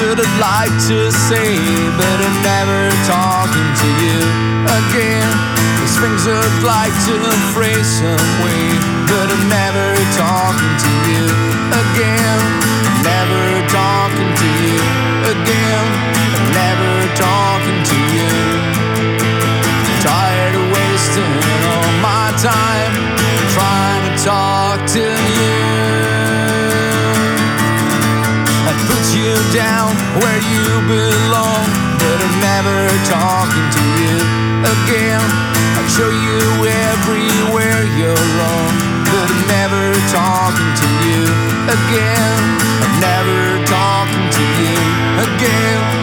that I'd like to say, but I'm never talking to you again. There's things I'd like to phrase some way, but I'm never talking to you again. I'm never talking to you again. I'm never talking to you. I'm tired of wasting all my time trying to talk to you. I put you down where you belong, but I'm never talking to you again. I show you everywhere you're wrong, but I'm never talking to you again. I'm never talking to you again.